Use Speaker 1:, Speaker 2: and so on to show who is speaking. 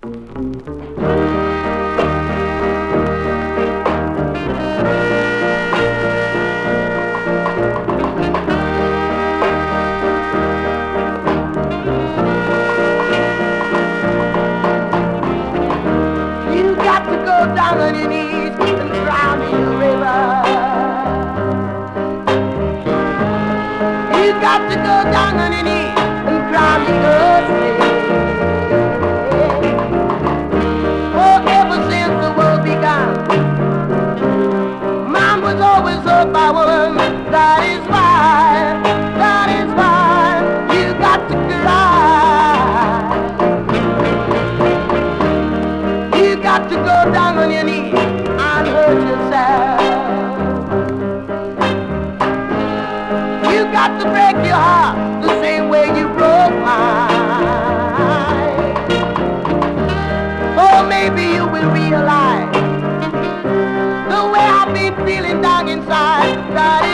Speaker 1: Down on your knees and drown in the river. You got to go down on your knees and cry me good. Oh, ever since the world began, man was always up by woman. That is why you got to cry. You got to go down on your knees and hurt yourself. You got to break your heart the same way you broke mine. Oh, maybe you will realize the way I've been feeling down inside. That